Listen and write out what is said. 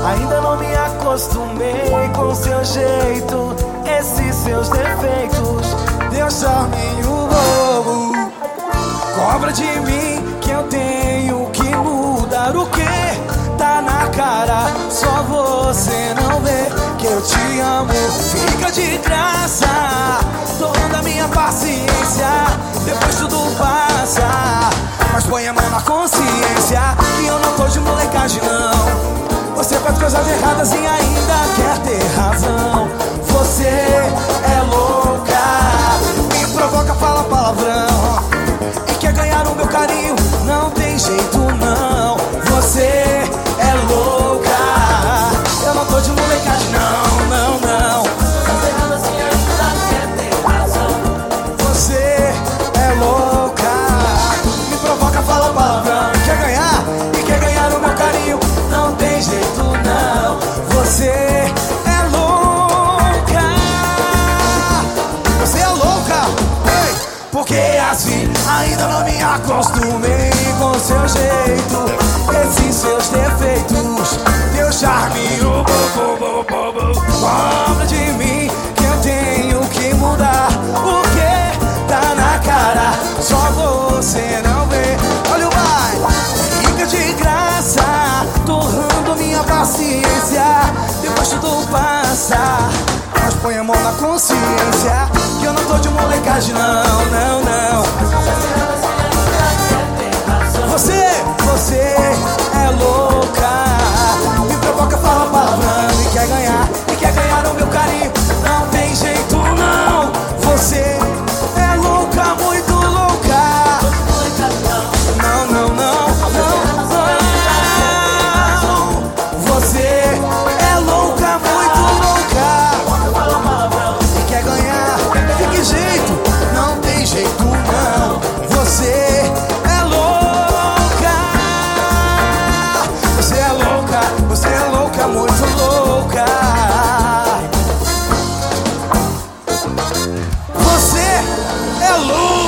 Ainda não me acostumei com seu jeito, esses seus defeitos, teu charminho bobo. Cobra de mim que eu tenho que mudar. O que? Tá na cara, só você não vê que eu te amo. Fica de graça, toda a minha paciência, depois tudo passa. Mas põe a mão na consciência que eu não tô de molecagem não. Você faz coisas erradas e ainda quer ter razão. Você é louca, me provoca, fala palavrão e quer ganhar o meu carinho, não tem jeito não. Você é louca, eu não tô de molecagem não, não, não. Faz erradas e ainda quer ter razão. Você é louca, me provoca, fala palavrão e quer ganhar o meu carinho, não tem jeito não. Você é louca, você é louca, ei, porque assim ainda não me acostumei com seu jeito, esses seus defeitos, teu charminho bobo. Cobra de mim que eu tenho que mudar. O que? Tá na cara, só você não vê. Olha o baile, fica de graça, torrando minha paciência, depois tudo passa. Mas põe a mão na consciência que eu não tô de molecagem não, não, não. Você é louca, me provoca, fala palavrão e quer ganhar o meu carinho, não tem jeito não. Você é louca, muito louca. Não, não, não, não, não. Você é louca, muito louca e quer ganhar, de que jeito? Não tem jeito não. Você é louca, você é louca, você é louca, muito louca. Você é louca.